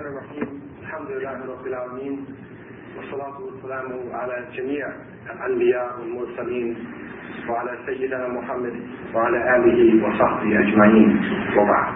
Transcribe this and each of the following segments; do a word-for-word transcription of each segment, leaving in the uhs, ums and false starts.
الرحيم الحمد لله رب العالمين والصلاة والسلام على جميع الأنبياء والمرسلين وعلى سيدنا محمد وعلى آله وصحبه أجمعين وبعد.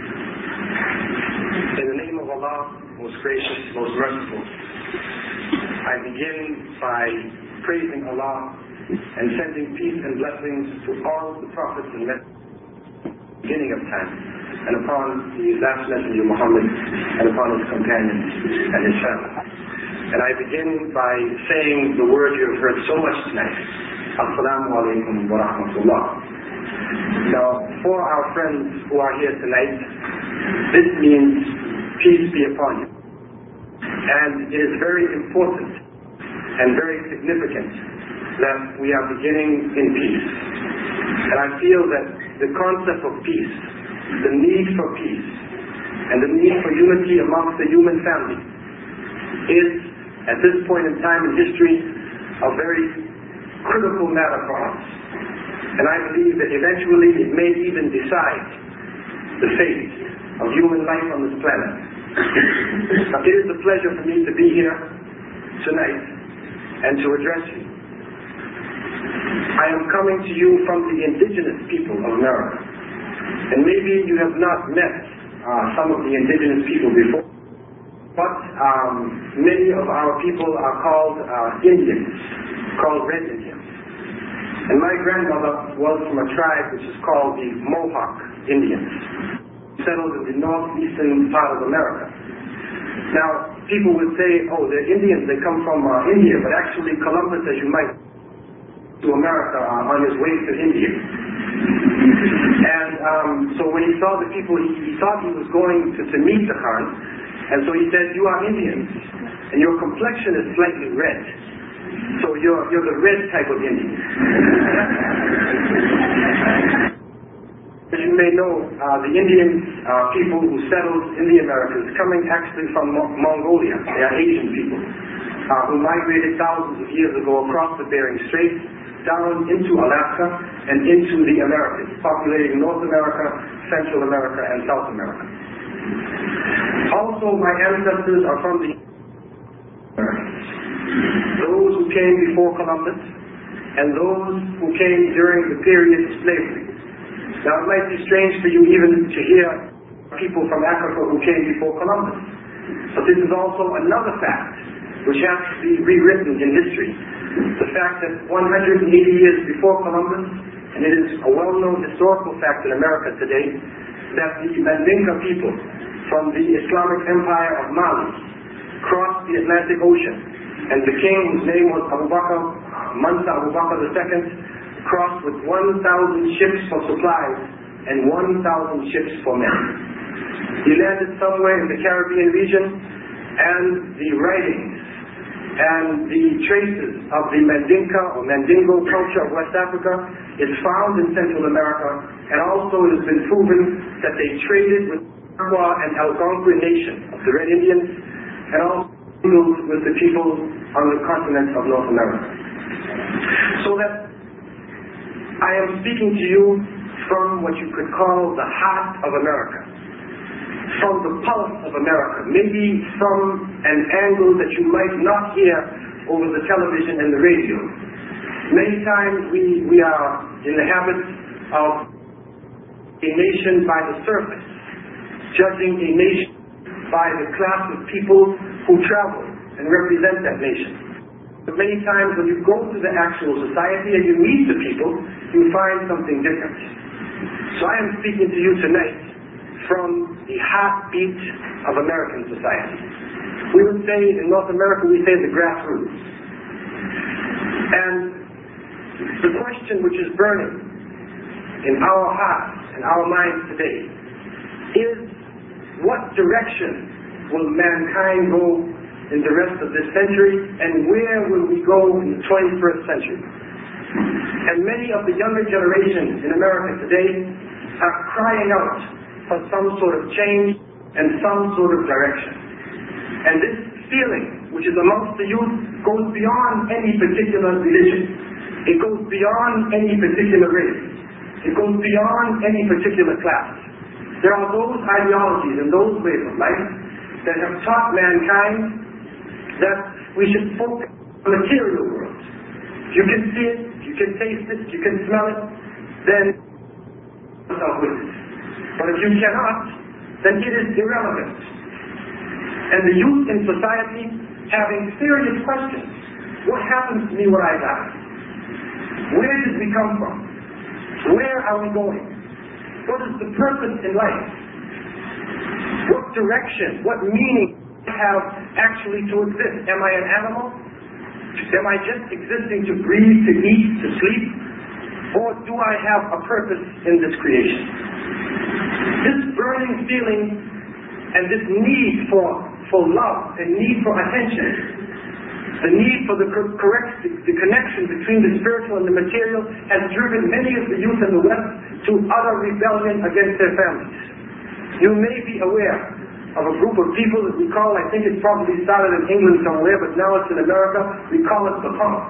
In the name of Allah, most gracious, most merciful, I begin by praising Allah and sending peace and blessings to all the prophets and messengers at the beginning of time, and upon the last messenger Muhammad, and upon his companions and his family. And I begin by saying the word you have heard so much tonight, Assalamu alaikum wa rahmatullah. Now, for our friends who are here tonight, this means peace be upon you. And it is very important and very significant that we are beginning in peace. And I feel that the concept of peace, the need for peace, and the need for unity amongst the human family is, at this point in time in history, a very critical matter for us. And I believe that eventually it may even decide the fate of human life on this planet. Now, it is a pleasure for me to be here tonight and to address you. I am coming to you from the indigenous people of America. And maybe you have not met uh, some of the indigenous people before, but um, many of our people are called uh, Indians, called Red Indians. And my grandmother was from a tribe which is called the Mohawk Indians, settled in the northeastern part of America. Now, people would say, oh, they're Indians, they come from uh, India, but actually Columbus, as you might to America uh, on his way to India. And um, so when he saw the people, he, he thought he was going to, to meet the Khan, and so he said, you are Indians, and your complexion is slightly red, so you're, you're the red type of Indian. As you may know, uh, the Indian uh, people who settled in the Americas, coming actually from Mo- Mongolia, they are Asian people, uh, who migrated thousands of years ago across the Bering Strait, down into Alaska and into the Americas, populating North America, Central America, and South America. Also, my ancestors are from the Americas. Those who came before Columbus, and those who came during the period of slavery. Now, it might be strange for you even to hear people from Africa who came before Columbus. But this is also another fact which has to be rewritten in history. The fact that one hundred eighty years before Columbus, and it is a well-known historical fact in America today, that the Mandinka people from the Islamic Empire of Mali crossed the Atlantic Ocean, and the king, whose name was Abu Bakr, Mansa Abu Bakr the Second, crossed with one thousand ships for supplies and one thousand ships for men. He landed somewhere in the Caribbean region, and the writings and the traces of the Mandinka or Mandingo culture of West Africa is found in Central America, and also it has been proven that they traded with Aqua and Algonquin nation of the Red Indians, and also with the people on the continent of North America. So that I am speaking to you from what you could call the heart of America, from the pulse of America, maybe from an angle that you might not hear over the television and the radio. Many times we, we are in the habit of a nation by the surface, judging a nation by the class of people who travel and represent that nation. But many times when you go to the actual society and you meet the people, you find something different. So I am speaking to you tonight from the heartbeat of American society. We would say, in North America, we say the grassroots. And the question which is burning in our hearts and our minds today is, what direction will mankind go in the rest of this century, and where will we go in the twenty-first century? And many of the younger generations in America today are crying out for some sort of change and some sort of direction. And this feeling, which is amongst the youth, goes beyond any particular religion. It goes beyond any particular race. It goes beyond any particular class. There are those ideologies and those ways of life that have taught mankind that we should focus on the material world. If you can see it, if you can taste it, if you can smell it, then yourself with it. But if you cannot, then it is irrelevant. And the youth in society having serious questions. What happens to me when I die? Where did we come from? Where are we going? What is the purpose in life? What direction, what meaning do I have actually to exist? Am I an animal? Am I just existing to breathe, to eat, to sleep? Or do I have a purpose in this creation? This burning feeling and this need for, for love and need for attention, the need for the correct, the connection between the spiritual and the material has driven many of the youth in the West to utter rebellion against their families. You may be aware of a group of people that we call, I think it probably started in England somewhere, but now it's in America, we call it the punks.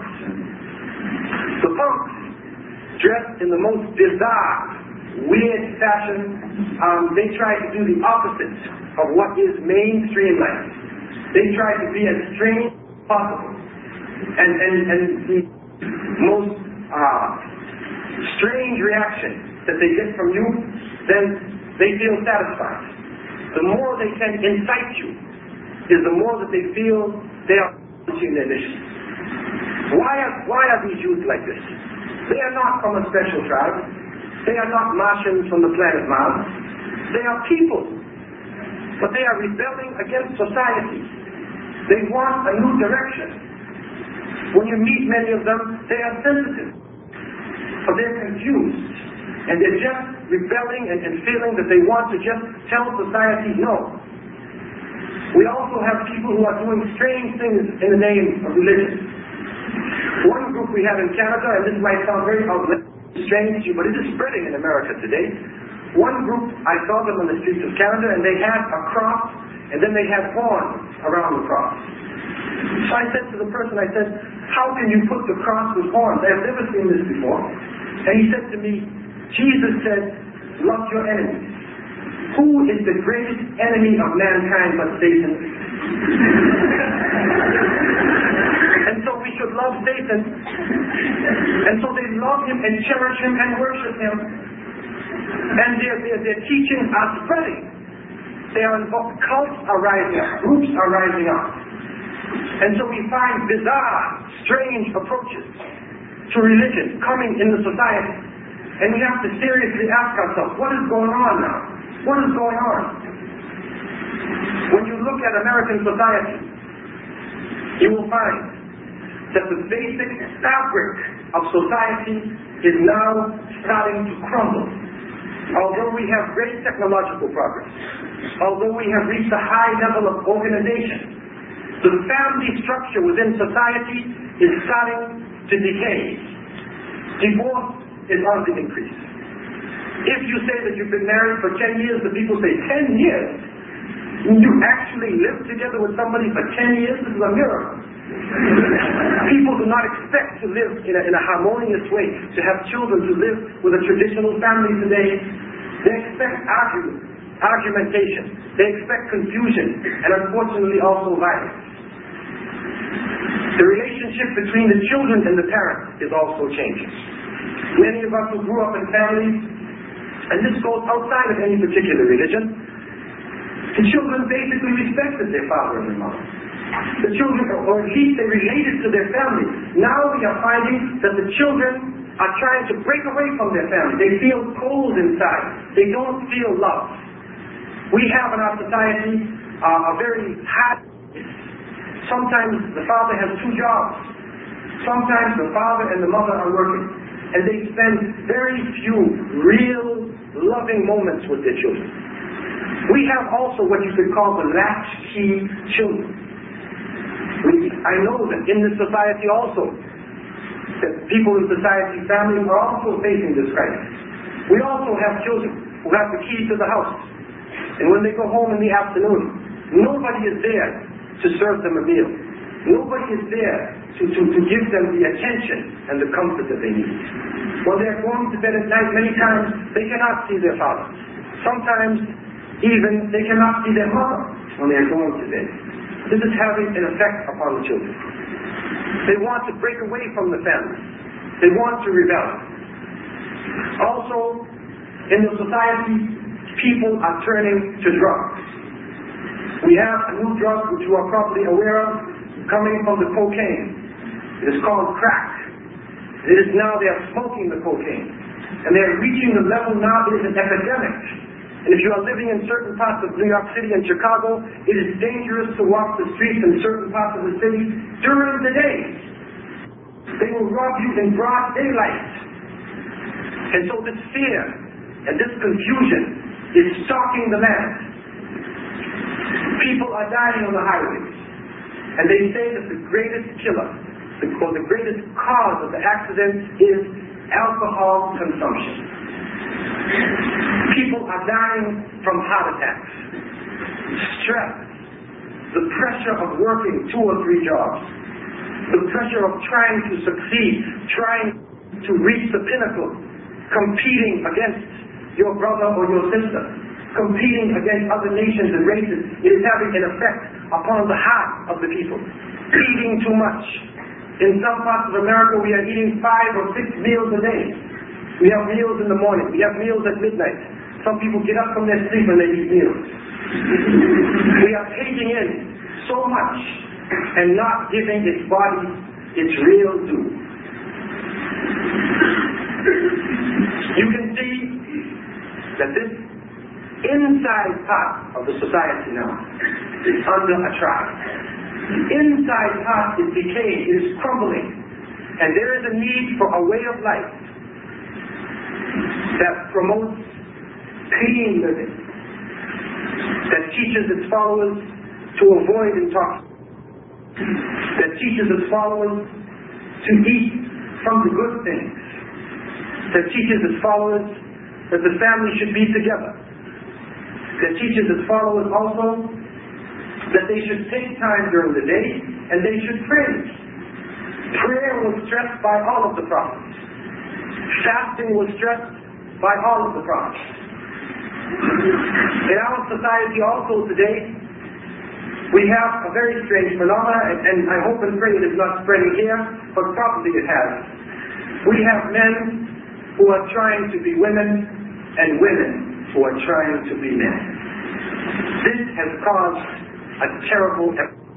The punks, dressed in the most bizarre, weird fashion, um, they try to do the opposite of what is mainstream life. They try to be as strange possible. And, and, and the most uh, strange reaction that they get from you, then they feel satisfied. The more they can incite you, is the more that they feel they are accomplishing their mission. Why are, why are these youth like this? They are not from a special tribe. They are not Martians from the planet Mars. They are people. But they are rebelling against society. They want a new direction. When you meet many of them, they are sensitive. But they're confused. And they're just rebelling and, and feeling that they want to just tell society no. We also have people who are doing strange things in the name of religion. One group we have in Canada, and this might sound very outlandish, strange to you, but it is spreading in America today. One group, I saw them on the streets of Canada, and they had a cross, and then they had horns around the cross. So I said to the person, I said, how can you put the cross with horns? I have never seen this before. And he said to me, Jesus said, love your enemies. Who is the greatest enemy of mankind but Satan? And so we should love Satan. And so they love him and cherish him and worship him. And their, their, their teachings are spreading. They are involved. Cults are rising up. Groups are rising up. And so we find bizarre, strange approaches to religion coming in the society. And we have to seriously ask ourselves, what is going on now? What is going on? When you look at American society, you will find that the basic fabric of society is now starting to crumble. Although we have great technological progress, although we have reached a high level of organization, the family structure within society is starting to decay. Divorce is on the increase. If you say that you've been married for ten years, the people say, ten years? You actually live together with somebody for ten years? This is a miracle. People do not expect to live in a, in a harmonious way, to have children, to live with a traditional family today. They expect argument, argumentation. They expect confusion, and unfortunately also violence. The relationship between the children and the parents is also changing. Many of us who grew up in families, and this goes outside of any particular religion, the children basically respected their father and their mother. The children, or at least they related to their family. Now we are finding that the children are trying to break away from their family. They feel cold inside. They don't feel love. We have in our society uh, a very hard. Sometimes the father has two jobs. Sometimes the father and the mother are working. And they spend very few real loving moments with their children. We have also what you could call the latchkey children. We, I know that in this society also, that people in society, families are also facing this crisis. We also have children who have the key to the house. And when they go home in the afternoon, nobody is there to serve them a meal. Nobody is there to, to, to give them the attention and the comfort that they need. When they're going to bed at night, many times they cannot see their father. Sometimes even they cannot see their mother. when they are going to bed. This is having an effect upon the children. They want to break away from the family. They want to rebel. Also, in the society, people are turning to drugs. We have a new drug which you are probably aware of, coming from the cocaine. It is called crack. It is now they are smoking the cocaine. And they are reaching the level now it is an epidemic. And if you are living in certain parts of New York City and Chicago, it is dangerous to walk the streets in certain parts of the city during the day. They will rob you in broad daylight. And so this fear and this confusion is stalking the land. People are dying on the highways. And they say that the greatest killer, or the greatest cause of the accident is alcohol consumption. People are dying from heart attacks, stress, the pressure of working two or three jobs, the pressure of trying to succeed, trying to reach the pinnacle, competing against your brother or your sister, competing against other nations and races. It is having an effect upon the heart of the people. Eating too much. In some parts of America, we are eating five or six meals a day. We have meals in the morning. We have meals at midnight. Some people get up from their sleep and they eat meals. We are taking in so much and not giving its body its real due. You can see that this inside part of the society now is under a trial. The inside part is decaying, it is crumbling, and there is a need for a way of life that promotes clean living, that teaches its followers to avoid intoxication, that teaches its followers to eat from the good things, that teaches its followers that the family should be together, that teaches its followers also that they should take time during the day and they should pray. Prayer was stressed by all of the prophets. Fasting was stressed by all of the prophets. In our society also today, we have a very strange phenomenon, and, and I hope and pray it is not spreading here, but probably it has. We have men who are trying to be women and women who are trying to be men. This has caused a terrible epidemic.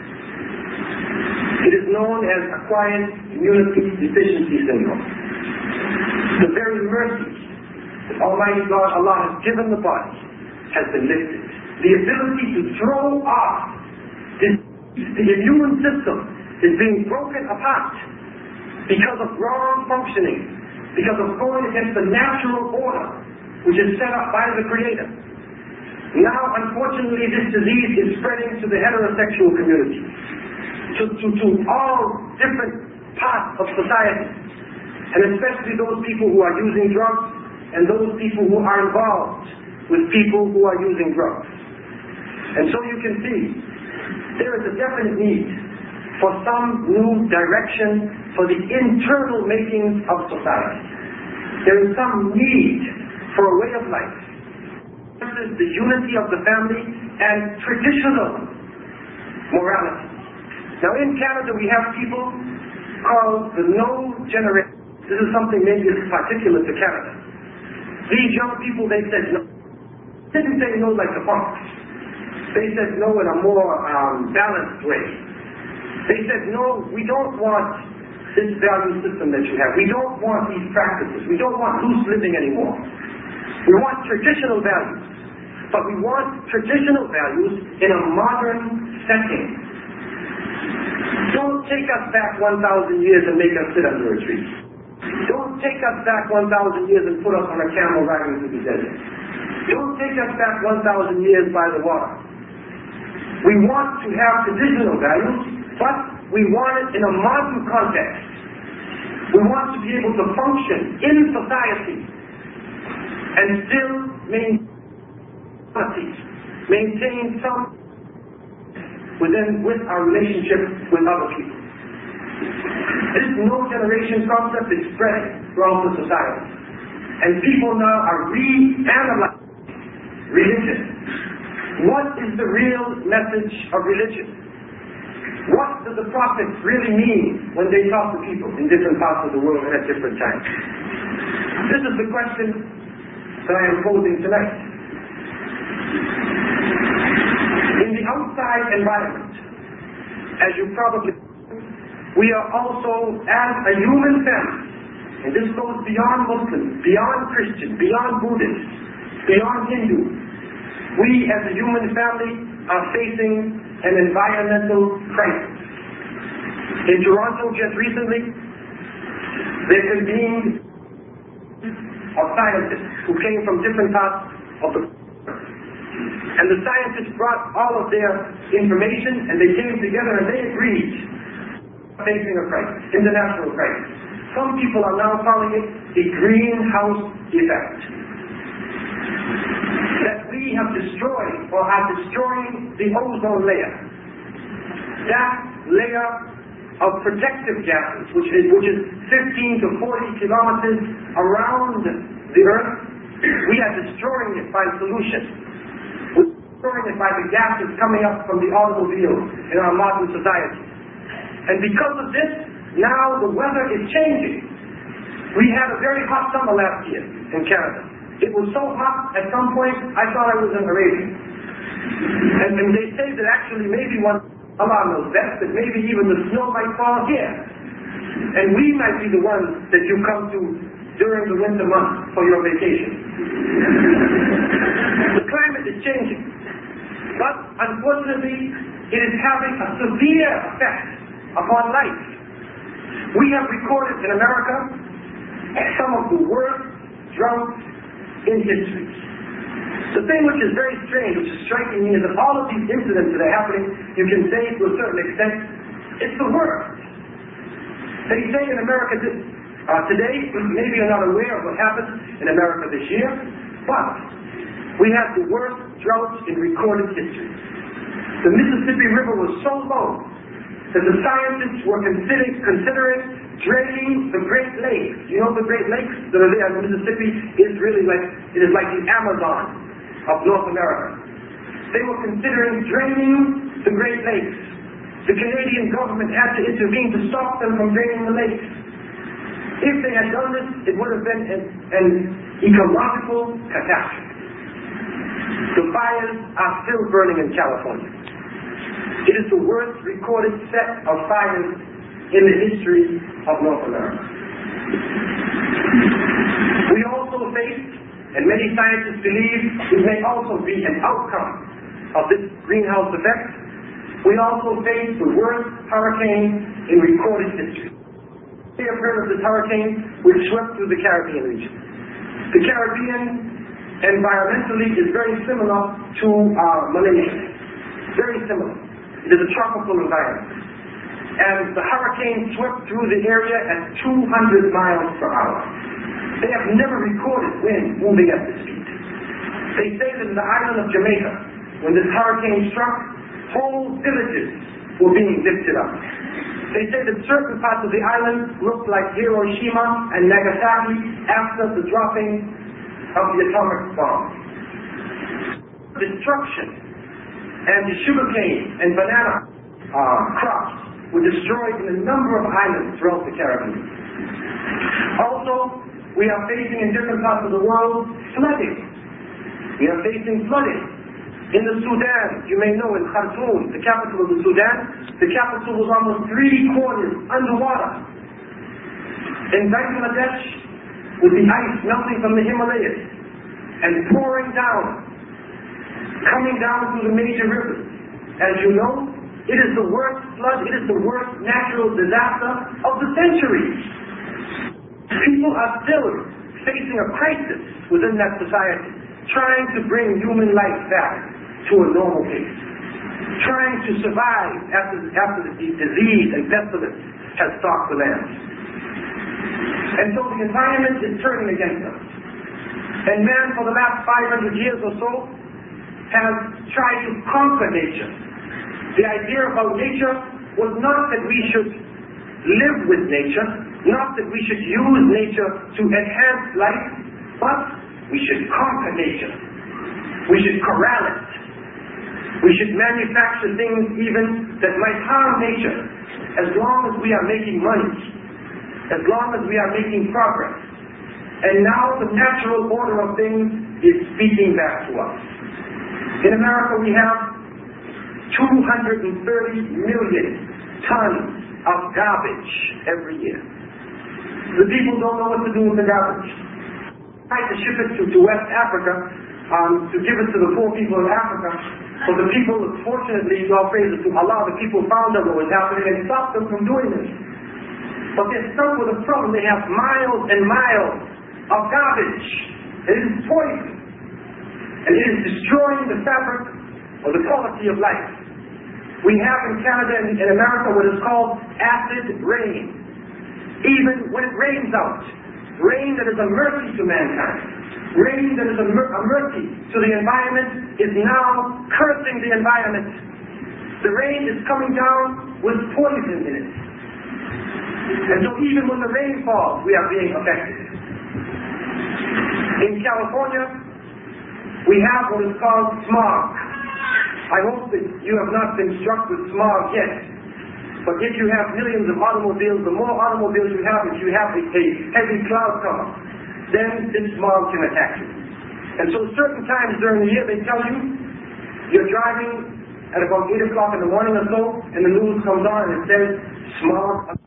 It is known as acquired immunity deficiency syndrome. The very mercy that Almighty God, Allah, has given the body has been lifted. The ability to throw off this, the immune system is being broken apart because of wrong functioning, because of going against the natural order which is set up by the Creator. Now, unfortunately, this disease is spreading to the heterosexual community, to, to, to all different parts of society, and especially those people who are using drugs and those people who are involved with people who are using drugs. And so you can see, there is a definite need for some new direction for the internal makings of society. There is some need for a way of life. This is the unity of the family and traditional morality. Now in Canada we have people called the No Generation. This is something maybe particular to Canada. These young people, they said no. They didn't say no like the punks. They said no in a more um, balanced way. They said no, we don't want this value system that you have. We don't want these practices. We don't want loose living anymore. We want traditional values, but we want traditional values in a modern setting. Don't take us back one thousand years and make us sit under a tree. Don't take us back one thousand years and put us on a camel riding through the desert. Don't take us back one thousand years by the water. We want to have traditional values, but we want it in a modern context. We want to be able to function in society and still maintain, maintain some within with our relationship with other people. This no generation concept is spreading throughout the society, and people now are re-analyzing religion. What is the real message of religion? What do the prophets really mean when they talk to people in different parts of the world and at different times? This is the question that I am posing tonight. In the outside environment, as you probably know, we are also, as a human family, and this goes beyond Muslims, beyond Christians, beyond Buddhists, beyond Hindus, we as a human family are facing an environmental crisis. In Toronto just recently, there convened of scientists who came from different parts of the world. And the scientists brought all of their information and they came together and they agreed facing a crisis, international crisis. Some people are now calling it the greenhouse effect. That we have destroyed or are destroying the ozone layer. That layer of protective gases, which is, which is fifteen to forty kilometers around the earth, we are destroying it by pollution. We're destroying it by the gases coming up from the automobiles in our modern society. And because of this, now the weather is changing. We had a very hot summer last year in Canada. It was so hot, at some point, I thought I was in Arabia. And, and they say that actually maybe one, Allah knows best, that maybe even the snow might fall here. And we might be the ones that you come to during the winter months for your vacation. The climate is changing. But unfortunately, it is having a severe effect upon life. We have recorded in America some of the worst droughts in history. The thing which is very strange, which is striking me, is that all of these incidents that are happening, you can say to a certain extent, it's the worst. They say in America this, uh, today, maybe you're not aware of what happened in America this year, but we have the worst droughts in recorded history. The Mississippi River was so low that the scientists were considering, considering draining the Great Lakes. You know the Great Lakes that are there in Mississippi is really like, it is like the Amazon of North America. They were considering draining the Great Lakes. The Canadian government had to intervene to stop them from draining the lakes. If they had done this, it would have been an, an ecological catastrophe. The fires are still burning in California. It is the worst recorded set of fires in the history of North America. We also face, and many scientists believe it may also be an outcome of this greenhouse effect, we also face the worst hurricane in recorded history. We have heard of this hurricane which swept through the Caribbean region. The Caribbean environmentally is very similar to uh, Malaysia. Very similar. It is a tropical environment. And the hurricane swept through the area at two hundred miles per hour. They have never recorded wind moving at this speed. They say that in the island of Jamaica, when this hurricane struck, whole villages were being lifted up. They say that certain parts of the island looked like Hiroshima and Nagasaki after the dropping of the atomic bomb. Destruction and the sugarcane and banana uh, crops were destroyed in a number of islands throughout the Caribbean. Also, we are facing in different parts of the world flooding. We are facing flooding. In the Sudan, you may know in Khartoum, the capital of the Sudan, the capital was almost three quarters underwater. In Bangladesh, with the ice melting from the Himalayas and pouring down, coming down through the major rivers. As you know, it is the worst flood, it is the worst natural disaster of the century. People are still facing a crisis within that society, trying to bring human life back to a normal pace, trying to survive after, after the disease and pestilence has stalked the land. And so the environment is turning against us. And man, for the last five hundred years or so, has tried to conquer nature. The idea about nature was not that we should live with nature, not that we should use nature to enhance life, but we should conquer nature. We should corral it. We should manufacture things even that might harm nature, as long as we are making money, as long as we are making progress. And now the natural order of things is speaking back to us. In America we have two hundred thirty million tons of garbage every year. The people don't know what to do with the garbage. Tried to ship it to, to West Africa, um, to give it to the poor people of Africa, but the people, fortunately, all praises to Allah, the people found out what was happening and stopped them from doing this. But they're stuck with a problem. They have miles and miles of garbage. It is poison. And it is destroying the fabric or the quality of life. We have in Canada and in America what is called acid rain. Even when it rains out, rain that is a mercy to mankind, rain that is a, mer- a mercy to the environment, is now cursing the environment. The rain is coming down with poison in it. And so even when the rain falls, we are being affected. In California, we have what is called smog. I hope that you have not been struck with smog yet. But if you have millions of automobiles, the more automobiles you have, if you have a, a heavy cloud cover, then this smog can attack you. And so certain times during the year they tell you, you're driving at about eight o'clock in the morning or so, and the news comes on and it says, smog.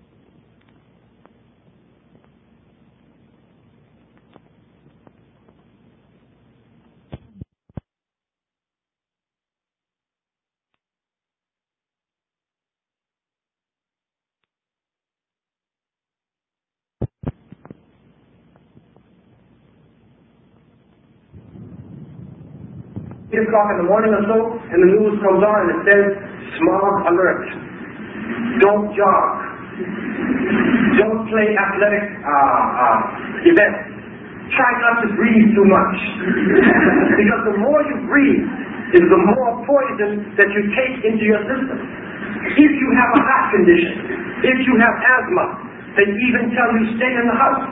eight o'clock in the morning or so, and the news comes on and it says, smog alert. Don't jog. Don't play athletic uh, uh, events. Try not to breathe too much. Because the more you breathe, is the more poison that you take into your system. If you have a heart condition, if you have asthma, they even tell you stay in the house.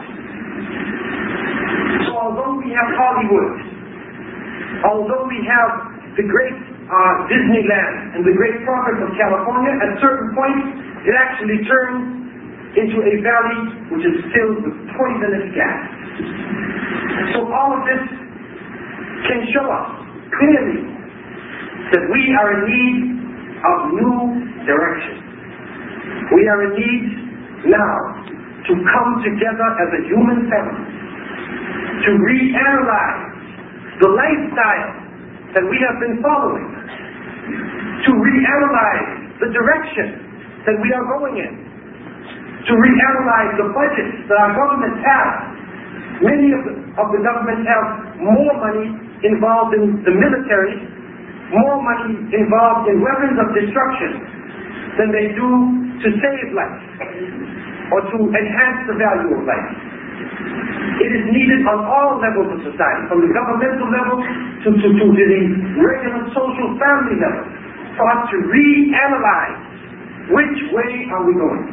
So although we have Hollywood, although we have the great uh, Disneyland and the great tropics of California, at certain points it actually turns into a valley which is filled with poisonous gas. So all of this can show us clearly that we are in need of new direction. We are in need now to come together as a human family, to reanalyze the lifestyle that we have been following, to reanalyze the direction that we are going in, to reanalyze the budgets that our government has. Many of the, of the governments have more money involved in the military, more money involved in weapons of destruction than they do to save life or to enhance the value of life. It is needed on all levels of society, from the governmental level to, to, to the regular social family level, for us to reanalyze which way are we going.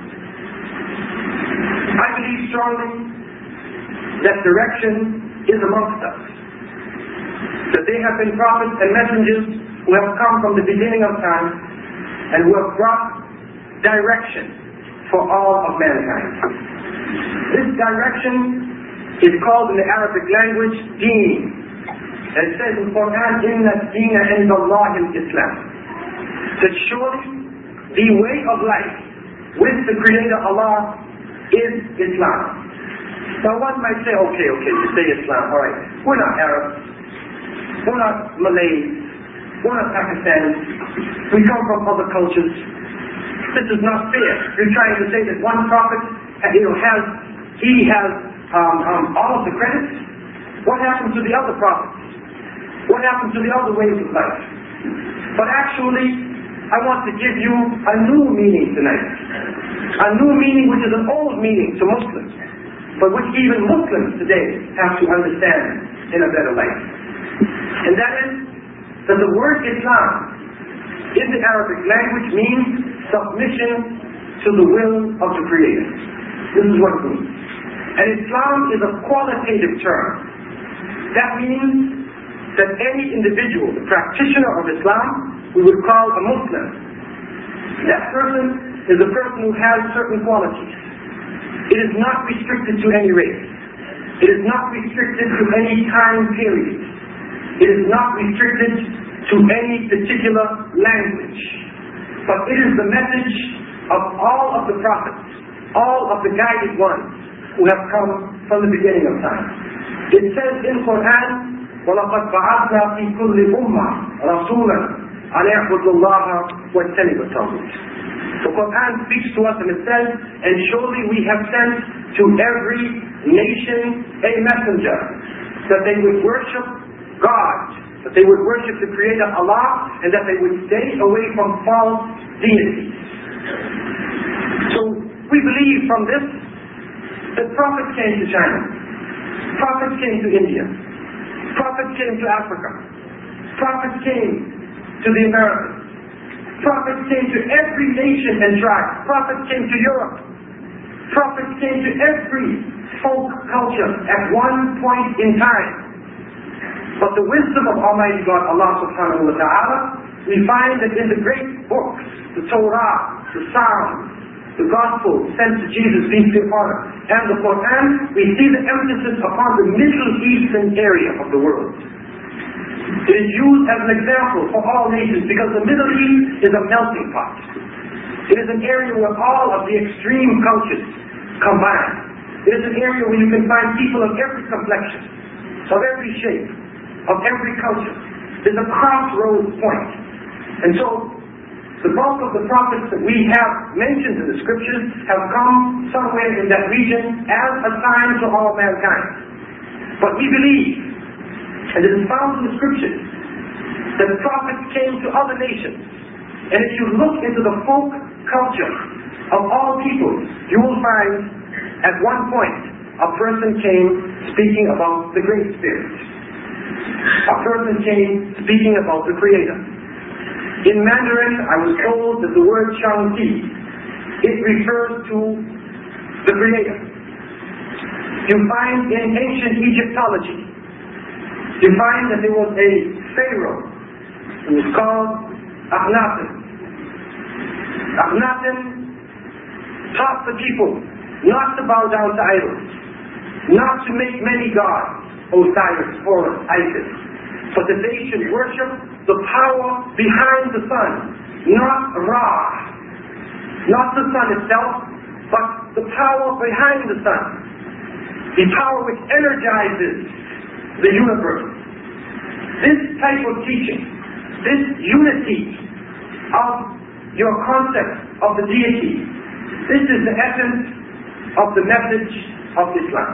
I believe strongly that direction is amongst us. That there have been prophets and messengers who have come from the beginning of time and who have brought direction for all of mankind. This direction is called in the Arabic language deen. And it says in the Quran, Inna ad-deena inda Allah al-Islam. That surely the way of life with the Creator Allah is Islam. Now one might say, okay, okay, you say Islam, alright, we're not Arabs, we're not Malays, we're not Pakistanis, we come from other cultures. This is not fair. You're trying to say that one prophet, you know, has, he has um, um, all of the credits. What happened to the other prophets? What happened to the other ways of life? But actually, I want to give you a new meaning tonight. A new meaning which is an old meaning to Muslims, but which even Muslims today have to understand in a better light. And that is that the word Islam in the Arabic language means submission to the will of the Creator. This is what it means. And Islam is a qualitative term. That means that any individual, the practitioner of Islam, we would call a Muslim. That person is a person who has certain qualities. It is not restricted to any race. It is not restricted to any time period. It is not restricted to any particular language. But it is the message of all of the prophets, all of the guided ones who have come from the beginning of time. It says in Quran, وَلَقَدْ بَعَثْنَا فِي كُلِّ أُمَّةٍ رَسُولًا أَنْ اعْبُدُوا اللَّهَ وَاجْتَنِبُوا الطَّاغُوتَ. The Quran speaks to us and it says, and surely we have sent to every nation a messenger, that they would worship God, that they would worship the Creator Allah, and that they would stay away from false deities. So we believe from this that prophets came to China, prophets came to India, prophets came to Africa, prophets came to the Americas, prophets came to every nation and tribe, prophets came to Europe, prophets came to every folk culture at one point in time. But the wisdom of Almighty God, Allah subhanahu wa ta'ala, we find that in the great books, the Torah, the Psalms, the Gospel sent to Jesus, peace be upon him, and the Quran, we see the emphasis upon the Middle Eastern area of the world. It is used as an example for all nations because the Middle East is a melting pot. It is an area where all of the extreme cultures combine. It is an area where you can find people of every complexion, of every shape, of every culture. There's a crossroads point. And so, the bulk of the prophets that we have mentioned in the scriptures have come somewhere in that region as a sign to all mankind. But we believe, and it is found in the scriptures, that prophets came to other nations. And if you look into the folk culture of all peoples, you will find at one point a person came speaking about the Great Spirit. A person came speaking about the Creator. In Mandarin, I was told that the word Shang-Ti, it refers to the Creator. You find in ancient Egyptology, you find that there was a pharaoh who was called Akhenaten. Akhenaten taught the people not to bow down to idols, not to make many gods, Osiris, Horus, Isis, but that they should worship the power behind the sun, not Ra, not the sun itself, but the power behind the sun, the power which energizes the universe. This type of teaching, this unity of your concept of the deity, this is the essence of the message of Islam.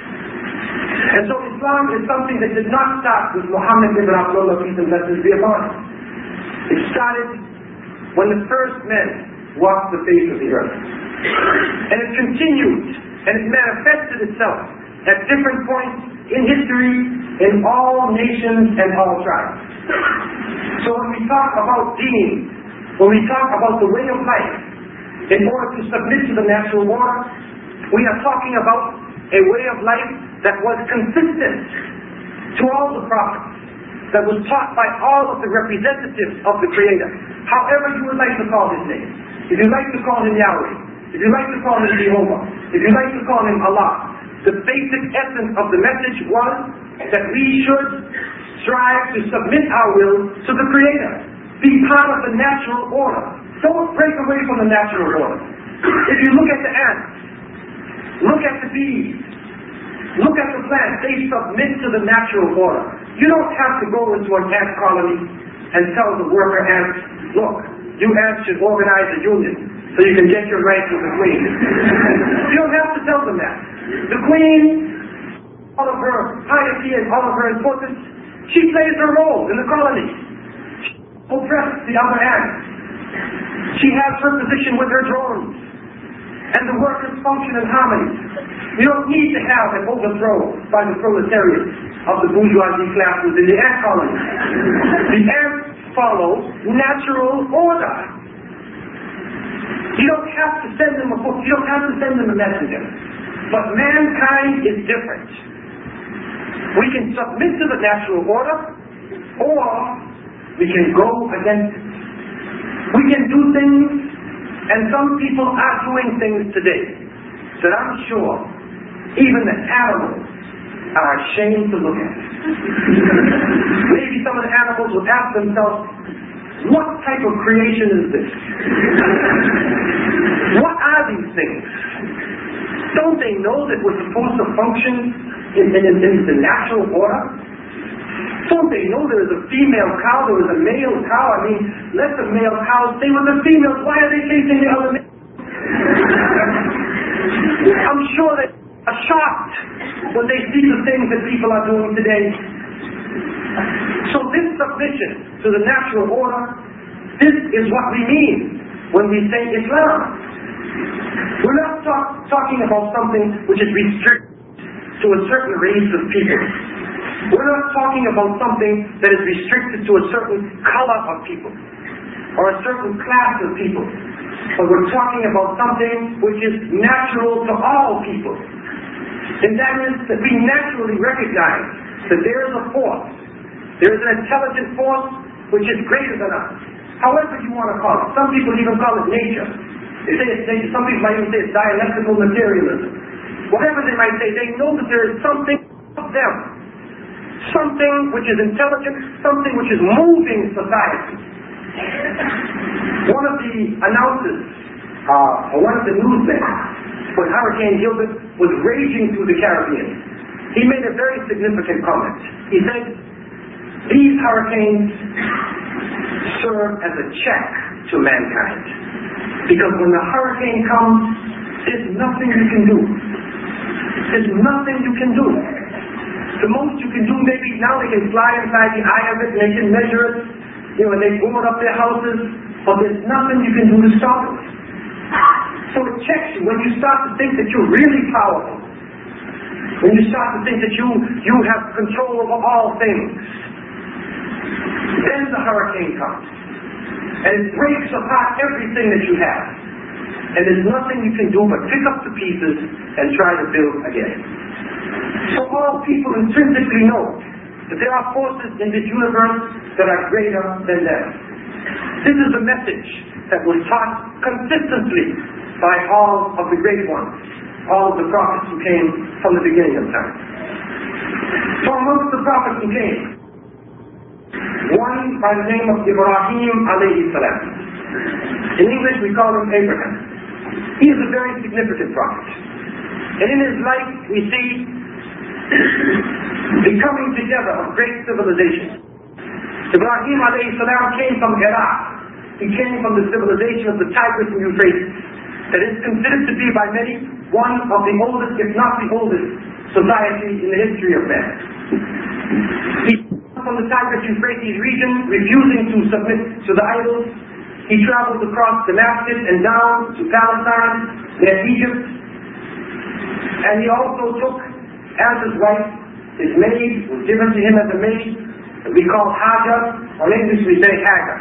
And so Islam is something that did not start with Muhammad ibn Abdullah, peace and blessings be upon him. It started when the first men walked the face of the earth. And it continued, and it manifested itself at different points in history, in all nations and all tribes. So when we talk about deen, when we talk about the way of life, in order to submit to the natural order, we are talking about a way of life that was consistent to all the prophets, that was taught by all of the representatives of the Creator. However you would like to call his name. If you like to call him Yahweh, if you like to call him Jehovah, if you like to call him Allah, the basic essence of the message was that we should strive to submit our will to the Creator. Be part of the natural order. Don't break away from the natural order. If you look at the ants, look at the bees, look at the plants, they submit to the natural order. You don't have to go into an ant colony and tell the worker ants, look, you ants should organize a union so you can get your rights with the queen. You don't have to tell them that. The queen, all of her piety and all of her importance, she plays her role in the colony. She oppresses the other ants. She has her position with her drones. And the workers function in harmony. You don't need to have an overthrow by the proletariat of the bourgeoisie classes in the ant colony. The ants follow natural order. You don't have to send them a book. You don't have to send them a messenger. But mankind is different. We can submit to the natural order, or we can go against it. We can do things, and some people are doing things today that I'm sure even the animals are ashamed to look at. Maybe some of the animals will ask themselves, what type of creation is this? What are these things? Don't they know that we're supposed to function in, in, in the natural order? Don't they know there is a female cow, there is a male cow? I mean, let the male cows stay with the females. Why are they chasing the other male? I'm sure they are shocked when they see the things that people are doing today. So this submission to the natural order, this is what we mean when we say Islam. We're not talk, talking about something which is restricted to a certain race of people. We're not talking about something that is restricted to a certain color of people or a certain class of people. But we're talking about something which is natural to all people. And that is that we naturally recognize that there is a force, there is an intelligent force which is greater than us. However you want to call it. Some people even call it nature. They say it's nature. Some people might even say it's dialectical materialism. Whatever they might say, they know that there is something of them. Something which is intelligent, something which is moving society. One of the announcers, uh, or one of the newsmen, when Hurricane Gilbert was raging through the Caribbean, he made a very significant comment. He said, these hurricanes serve as a check to mankind. Because when the hurricane comes, there's nothing you can do. There's nothing you can do. The most you can do, maybe now they can fly inside the eye of it and they can measure it, you know, and they board up their houses, but there's nothing you can do to stop it. So it checks you when you start to think that you're really powerful. When you start to think that you, you have control over all things. Then the hurricane comes. And it breaks apart everything that you have. And there's nothing you can do but pick up the pieces and try to build again. So all people intrinsically know that there are forces in this universe that are greater than them. This is the message that was taught consistently by all of the great ones, all of the prophets who came from the beginning of time. So amongst the prophets who came, one by the name of Ibrahim alayhi salam. In English we call him Abraham. He is a very significant prophet. And in his life we see the coming together of great civilizations. Ibrahim alayhi salam came from Iraq. He came from the civilization of the Tigris and Euphrates. That is considered to be by many one of the oldest, if not the oldest, society in the history of man. He came from the Tigris-Euphrates region, refusing to submit to the idols. He traveled across Damascus and down to Palestine, near Egypt. And he also took as his wife, his maid, was given to him as a maid, that we call Hajar, or in English we say Hagar.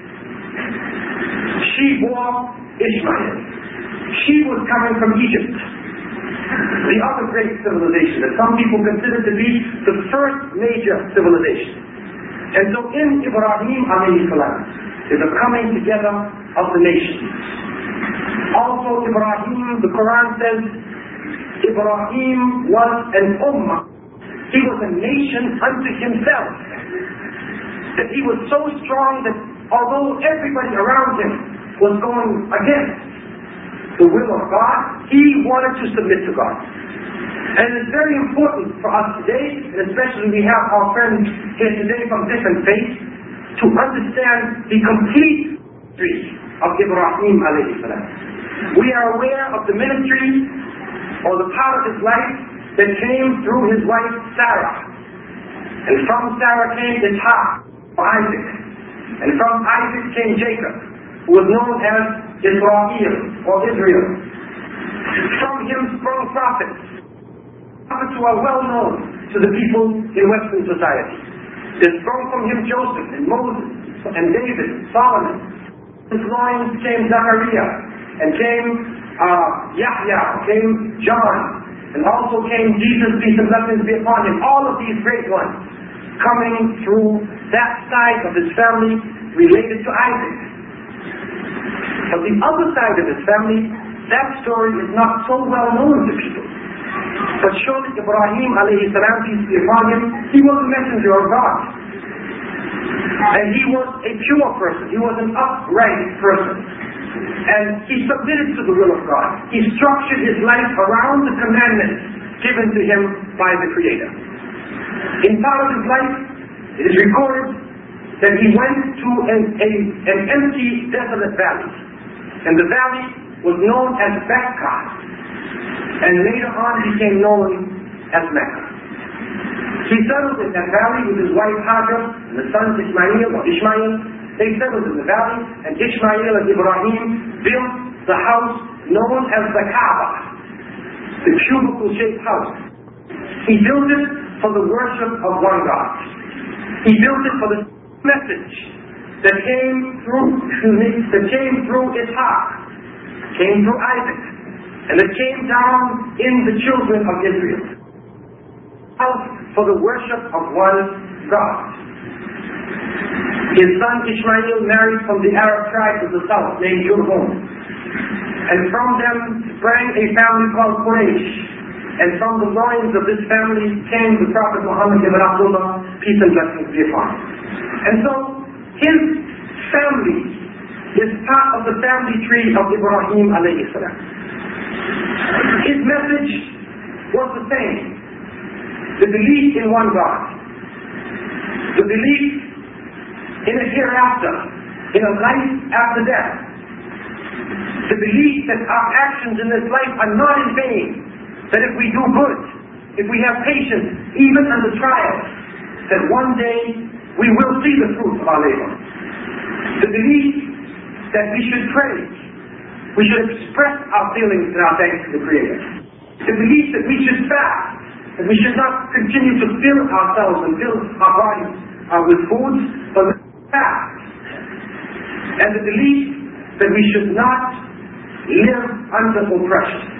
She bore Ishmael. She was coming from Egypt, the other great civilization that some people consider to be the first major civilization. And so in Ibrahim alayhi salam is a coming together of the nations. Also Ibrahim, the Quran says, Ibrahim was an ummah. He was a nation unto himself. That he was so strong that although everybody around him was going against the will of God, he wanted to submit to God. And it's very important for us today, and especially we have our friends here today from different faiths, to understand the complete history of Ibrahim alayhi salam. We are aware of the ministry or the part of his life that came through his wife Sarah. And from Sarah came Ishaq, or Isaac. And from Isaac came Jacob, who was known as Israel or Israel. From him sprung prophets. Prophets who are well known to the people in Western society. There sprung from him Joseph and Moses and David, Solomon. His loins came Zachariah, and came uh, Yahya, came John, and also came Jesus, peace and blessings be upon him. All of these great ones coming through that side of his family related to Isaac. But the other side of his family, that story is not so well known to people. But surely Ibrahim alayhi salam, peace be upon him, he was a messenger of God. And he was a pure person. He was an upright person. And he submitted to the will of God. He structured his life around the commandments given to him by the Creator. In part of his life, it is recorded that he went to an, a, an empty, desolate valley. And the valley was known as Bakka, and later on became known as Mecca. He settled in that valley with his wife Hajar and the sons Ismail or Ishmael. They settled in the valley, and Ishmael and Ibrahim built the house known as the Kaaba, the cubicle-shaped house. He built it for the worship of one God. He built it for the message that came through, excuse me, that came through Ishaq, came through Isaac, and that came down in the children of Israel. House for the worship of one God. His son Ishmael married from the Arab tribe of the south named Jurhum. And from them sprang a family called Quraysh. And from the loins of this family came the Prophet Muhammad ibn Abdullah, peace and blessings be upon him. And so his family is part of the family tree of Ibrahim alayhi salam. His message was the same. The belief in one God. The belief in a hereafter, in a life after death. The belief that our actions in this life are not in vain. That if we do good, if we have patience, even under trials, that one day we will see the fruit of our labor. The belief that we should pray, we should express our feelings and our thanks to the Creator. The belief that we should fast, that we should not continue to fill ourselves and fill our bodies uh, with food, but fast. And the belief that we should not live under oppression.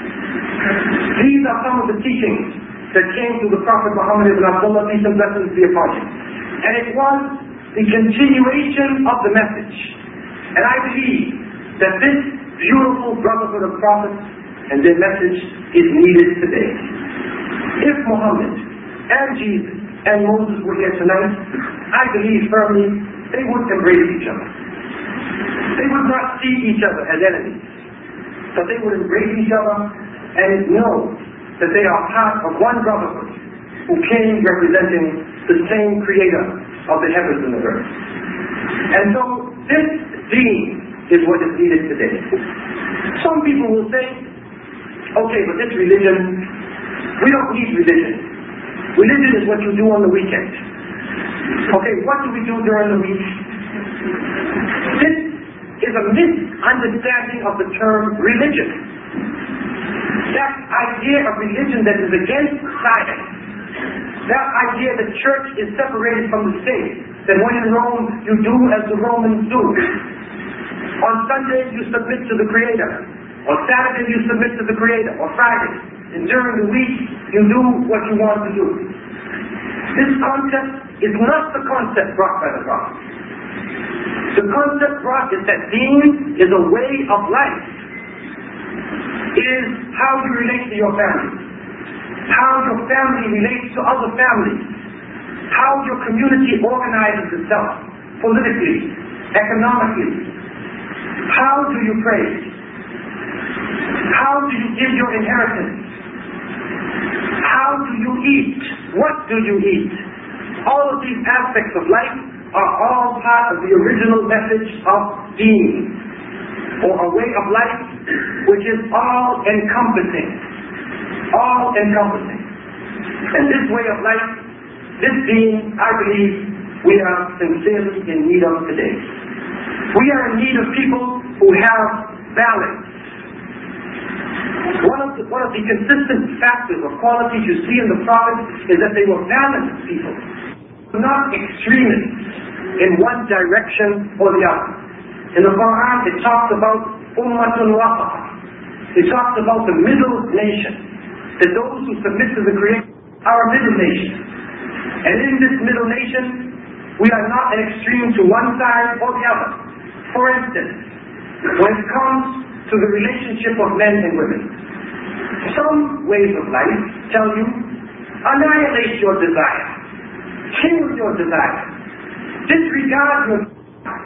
These are some of the teachings that came to the Prophet Muhammad ibn Abdullah, peace and blessings be upon him. And it was the continuation of the message. And I believe that this beautiful brotherhood of prophets and their message is needed today. If Muhammad and Jesus and Moses were here tonight, I believe firmly they would embrace each other. They would not see each other as enemies, but they would embrace each other and know that they are part of one brotherhood who came representing the same Creator of the heavens and the earth. And so this deen is what is needed today. Some people will say, okay, but this religion, we don't need religion. Religion is what you do on the weekend. Okay, what do we do during the week? This is a misunderstanding of the term religion. That idea of religion that is against science, that idea that church is separated from the state, that when in Rome you do as the Romans do. On Sunday you submit to the Creator, on Saturday you submit to the Creator, or Friday, and during the week you do what you want to do. This concept is not the concept brought by the Prophet. The concept brought is that deen is a way of life. It is how you relate to your family, how your family relates to other families, how your community organizes itself politically, economically. How do you pray? How do you give your inheritance? How do you eat? What do you eat? All of these aspects of life are all part of the original message of deen, or a way of life which is all-encompassing. All-encompassing. And this way of life, this deen, I believe, we are sincerely in need of today. We are in need of people who have balance. One of the, one of the consistent factors or qualities you see in the prophets is that they were balanced people, not extremists in one direction or the other. In the Quran, it talks about ummatun wasaqa. It talks about the middle nation, that those who submit to the Creator are a middle nation. And in this middle nation, we are not an extreme to one side or the other. For instance, when it comes to the relationship of men and women, some ways of life tell you, annihilate your desire, kill your desire, disregard your desire.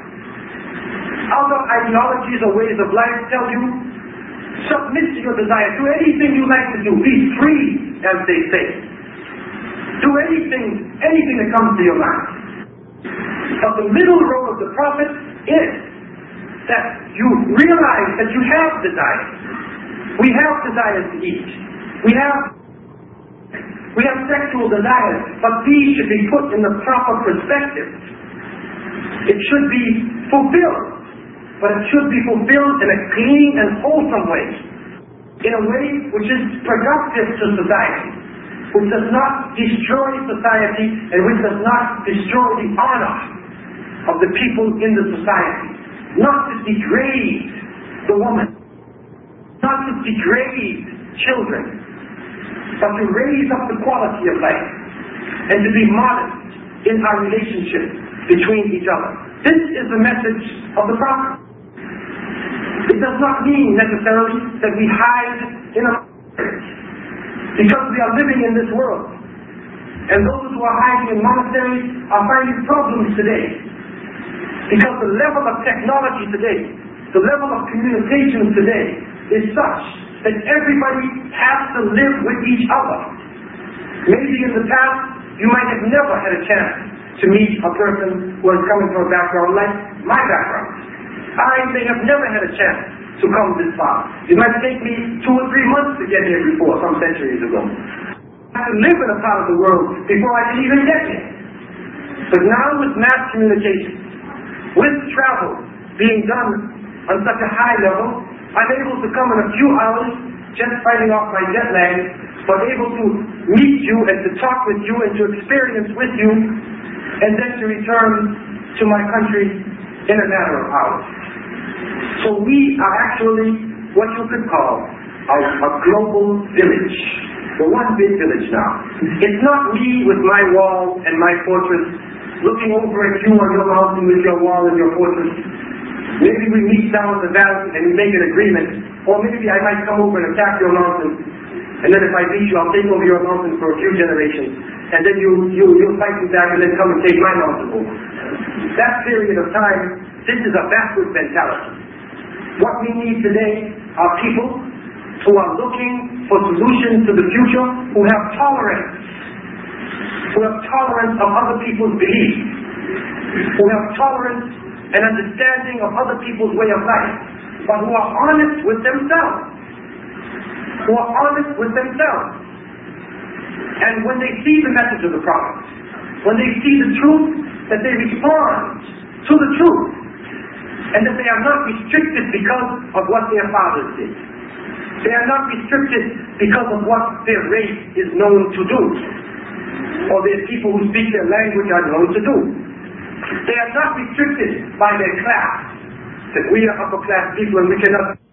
Other ideologies or ways of life tell you, submit to your desire, do anything you like to do, be free, as they say. Do anything, anything that comes to your mind. But the middle road of the prophet is that you realize that you have desires. We have desires to eat. We have we have sexual desires, but these should be put in the proper perspective. It should be fulfilled, but it should be fulfilled in a clean and wholesome way, in a way which is productive to society, which does not destroy society and which does not destroy the honor of the people in the society. Not to degrade the woman, not to degrade children, but to raise up the quality of life and to be modest in our relationship between each other. This is the message of the prophet. It does not mean necessarily that we hide in a monastery, because we are living in this world. And those who are hiding in monasteries are finding problems today. Because the level of technology today, the level of communication today is such that everybody has to live with each other. Maybe in the past, you might have never had a chance to meet a person who is coming from a background like my background. I may have never had a chance to come this far. It might take me two or three months to get here before, some centuries ago. I had to live in a part of the world before I could even get here. But now with mass communication, with travel being done on such a high level, I'm able to come in a few hours, just fighting off my jet lag, but able to meet you and to talk with you and to experience with you, and then to return to my country in a matter of hours. So we are actually what you could call a, a global village. The one big village now. It's not me with my wall and my fortress looking over at you on your mountain with your wall and your fortress. Maybe we meet down in the valley and we make an agreement. Or maybe I might come over and attack your mountain. And then if I beat you, I'll take over your mountain for a few generations. And then you, you, you'll fight me back and then come and take my mountain over. That period of time, this is a backward mentality. What we need today are people who are looking for solutions to the future, who have tolerance, who have tolerance of other people's beliefs, who have tolerance and understanding of other people's way of life, but who are honest with themselves, who are honest with themselves. And when they see the message of the prophet, when they see the truth, that they respond to the truth, and that they are not restricted because of what their fathers did. They are not restricted because of what their race is known to do, or their people who speak their language are known to do. They are not restricted by their class, that we are upper class people and we cannot